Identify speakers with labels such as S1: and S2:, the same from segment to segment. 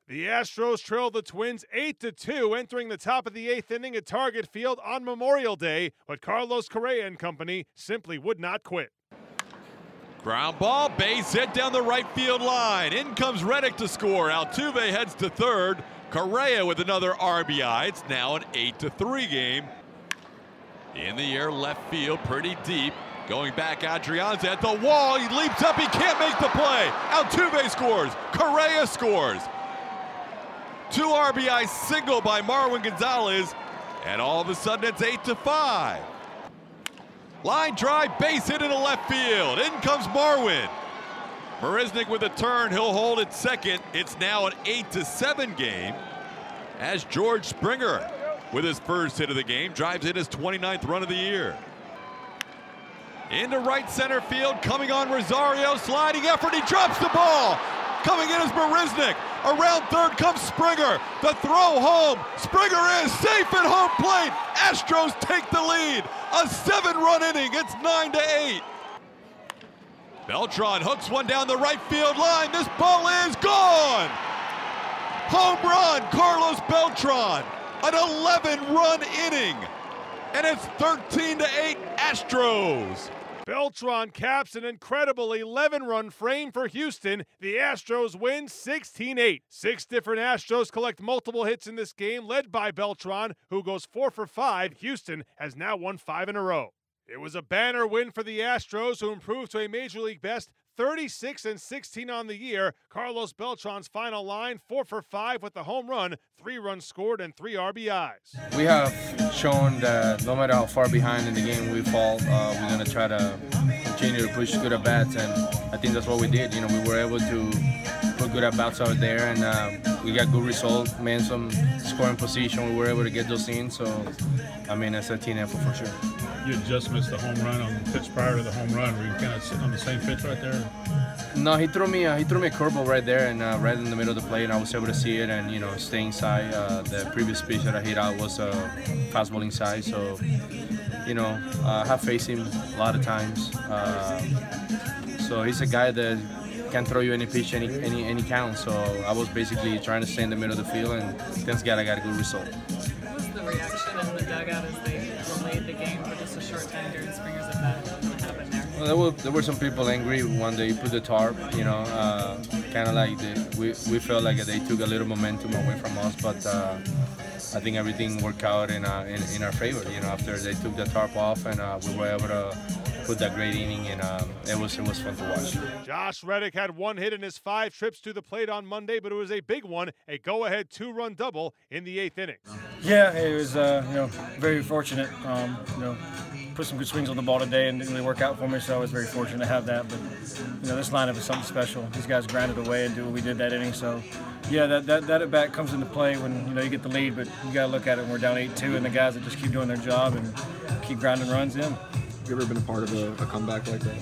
S1: The Astros trailed the Twins 8-2 entering the top of the 8th inning at Target Field on Memorial Day, but Carlos Correa and company simply would not quit.
S2: Ground ball, base hit down the right field line. In comes Reddick to score. Altuve heads to third. Correa with another RBI. It's now an 8-3 game. In the air, left field, pretty deep. Going back, Adrian's at the wall. He leaps up, he can't make the play. Altuve scores. Correa scores. 2 RBI single by Marwin Gonzalez, and all of a sudden it's 8-5. Line drive, base hit into left field. In comes Marwin. Marisnick with a turn, he'll hold at second. It's now an 8-7 game as George Springer, with his first hit of the game, drives in his 29th run of the year. Into right center field, coming on Rosario, sliding effort, he drops the ball. Coming in is Marisnick. Around third comes Springer. The throw home. Springer is safe at home plate. Astros take the lead. A 7-run inning. It's 9-8. Beltran hooks one down the right field line. This ball is gone. Home run, Carlos Beltran. An 11-run inning. And it's 13-8 Astros.
S1: Beltran caps an incredible 11-run frame for Houston. The Astros win 16-8. 6 different Astros collect multiple hits in this game, led by Beltran, who goes 4 for 5. Houston has now won 5 in a row. It was a banner win for the Astros, who improved to a Major League best 36-16 on the year. Carlos Beltran's final line, 4 for 5 with the home run, 3 runs scored, and 3 RBIs.
S3: We have shown that no matter how far behind in the game we fall, we're going to try to continue to push good at-bats, and I think that's what we did. You know, we were able to put good at-bats out there, and we got good results, made some scoring position. We were able to get those in, so, I mean, it's a team effort for sure.
S4: You had just missed the home run on the pitch prior to the home run. Were you kind of sitting on the same pitch right there?
S3: No, he threw me a curveball right there, and right in the middle of the plate, and I was able to see it and, you know, stay inside. The previous pitch that I hit out was a fastball inside, so, you know, I have faced him a lot of times. So he's a guy that can throw you any pitch, any count. So I was basically trying to stay in the middle of the field, and thanks God I got a good result.
S5: What was the reaction in the dugout as they delayed the game for just a short time during Springer's at bat? What happened there?
S3: Well, there were some people angry when they put the tarp, you know, kind of like we felt like they took a little momentum away from us, but I think everything worked out in our favor, you know, after they took the tarp off, and we were able to put that great inning, and it was fun to watch.
S1: Josh Reddick had 1 hit in his 5 trips to the plate on Monday, but it was a big one, a go-ahead 2-run double in the 8th inning.
S6: Yeah, it was you know, very fortunate. You know, put some good swings on the ball today and didn't really work out for me, so I was very fortunate to have that. But you know, this lineup is something special. These guys grinded away and do what we did that inning. So yeah, that at bat comes into play when, you know, you get the lead, but you got to look at it when we're down 8-2, and the guys that just keep doing their job and keep grinding runs in.
S7: Have you ever been a part of a comeback like that?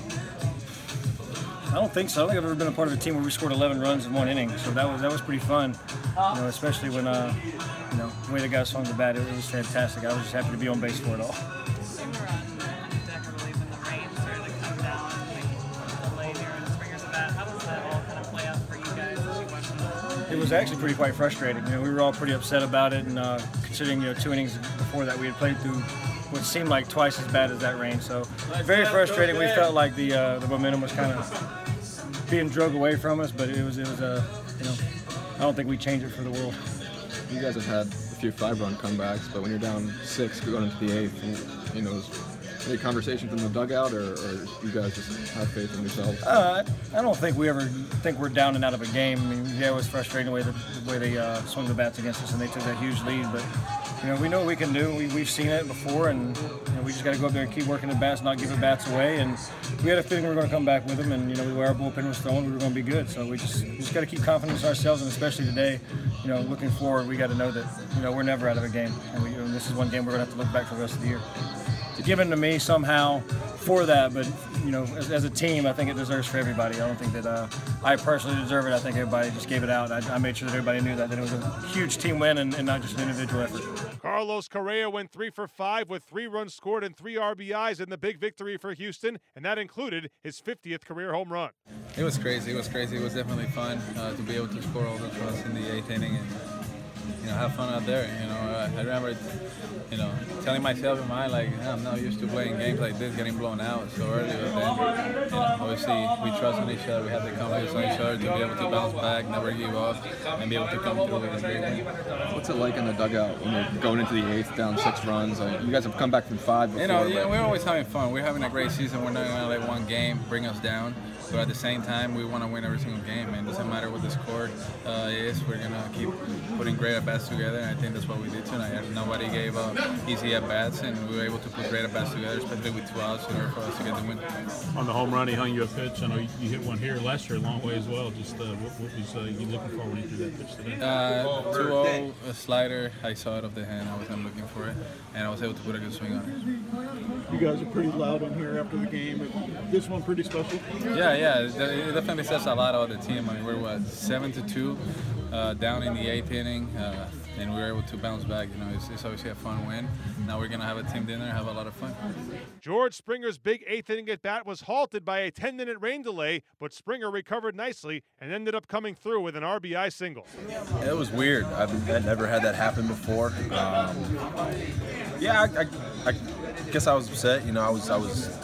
S6: I don't think so. I don't think I've ever been a part of a team where we scored 11 runs in 1 inning. So that was pretty fun. You know, especially when you know, the way the guys swung the bat, it was fantastic. I was just happy to be on base for it all.
S5: Swing around deck, I believe, when the rain started to come down, the delay there in Springer's at bat. How does that all kind of play out for you guys as you watch them?
S6: It was actually quite frustrating. You know, we were all pretty upset about it, and considering, you know, 2 innings before that we had played through what seemed like twice as bad as that rain. So very frustrating. We felt like the momentum was kind of being drug away from us, but it was you know, I don't think we changed it for the world.
S7: You guys have had a few 5-run comebacks, but when you're down 6 going into the 8th, you know, is there any conversation from the dugout, or you guys just have faith in yourselves?
S6: I don't think we ever think we're down and out of a game. I mean, yeah, it was frustrating the way they swung the bats against us, and they took that huge lead, but you know, we know what we can do. We've seen it before, and you know, we just got to go up there and keep working the bats, not give the bats away. And we had a feeling we were going to come back with them, and you know, the way our bullpen was throwing, we were going to be good. So we just got to keep confidence in ourselves, and especially today, you know, looking forward, we got to know that, you know, we're never out of a game, and this is one game we're going to have to look back for the rest of the year. It's given to me somehow for that, but you know, as a team, I think it deserves for everybody. I don't think that I personally deserve it. I think everybody just gave it out. I made sure that everybody knew that it was a huge team win and not just an individual effort.
S1: Carlos Correa went 3 for 5 with 3 runs scored and 3 RBIs in the big victory for Houston, and that included his 50th career home run.
S8: It was crazy. It was crazy. It was definitely fun to be able to score all those runs in the 8th inning and, you know, have fun out there. You know, I remember, you know, telling myself in my mind, like, I'm not used to playing games like this, getting blown out so early. But then, you know, obviously we trust in each other. We have the confidence on each other to be able to bounce back, never give up, and be able to come through with a great win.
S7: What's it like in the dugout when you're going into the 8th, down 6 runs? You guys have come back from 5 before.
S8: You know, yeah, we're always having fun. We're having a great season. We're not going to let one game bring us down. But at the same time, we want to win every single game, and it doesn't matter what the score is. We're going to keep putting great at-bats together, and I think that's what we did tonight. Nobody gave up easy at-bats, and we were able to put great at-bats together, especially with 2 outs in order for us to get the win.
S4: On the home run, he hung you a pitch. I know you hit one here last year a long way as well. Just what was you looking for when you threw that pitch today?
S8: 2-0, a slider. I saw it off the hand. I wasn't looking for it, and I was able to put a good swing on it.
S9: You guys are pretty loud in here after the game. This one pretty special?
S8: Yeah, it definitely says a lot about the team. I mean, we're 7-2 down in the 8th inning, and we were able to bounce back. You know, it's obviously a fun win. Now we're gonna have a team dinner and have a lot of fun.
S1: George Springer's big 8th inning at bat was halted by a 10-minute rain delay, but Springer recovered nicely and ended up coming through with an RBI single.
S10: It was weird. I've never had that happen before. Yeah, I guess I was upset. You know, I was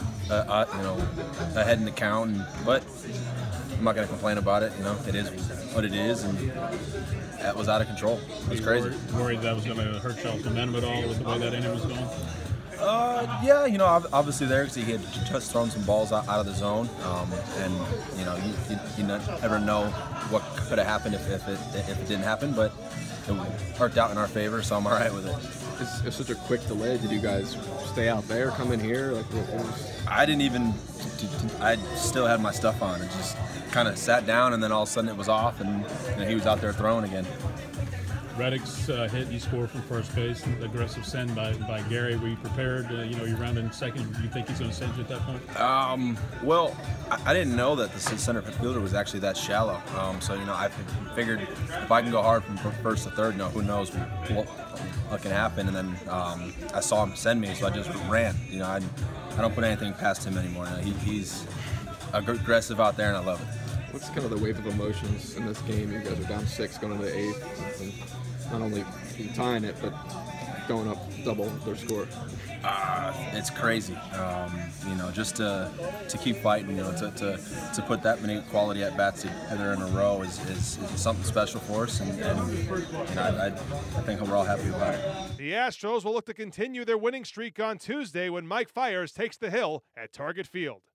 S10: ahead in the count, but I'm not going to complain about it. You know, it is what it is, and that was out of control. It was crazy.
S4: Worried that was going to hurt y'all's momentum at all with the way that inning was going?
S10: Yeah, you know, obviously there, because he had just thrown some balls out of the zone, and you know, you never know what could have happened if it didn't happen, but it worked out in our favor, so I'm all right with it.
S7: It's such a quick delay. Did you guys stay out there, come in here? Like, what was...
S10: I didn't even. I still had my stuff on. It just kind of sat down, and then all of a sudden it was off, and he was out there throwing again.
S4: Reddick's hit, you score from first base, an aggressive send by Gary. Were you prepared? You know, you're rounding second. Do you think he's going to send you at that point?
S10: Well, I didn't know that the center fielder was actually that shallow. So, you know, I figured if I can go hard from first to third, you know, who knows what can happen. And then I saw him send me, so I just ran. You know, I don't put anything past him anymore. You know, he's aggressive out there, and I love it.
S7: What's kind of the wave of emotions in this game? You guys are down 6 going into the 8th, and not only tying it, but going up double their score.
S10: It's crazy. You know, just to keep fighting, you know, to put that many quality at bats together in a row is something special for us, and you know, I think we're all happy about it.
S1: The Astros will look to continue their winning streak on Tuesday when Mike Fiers takes the hill at Target Field.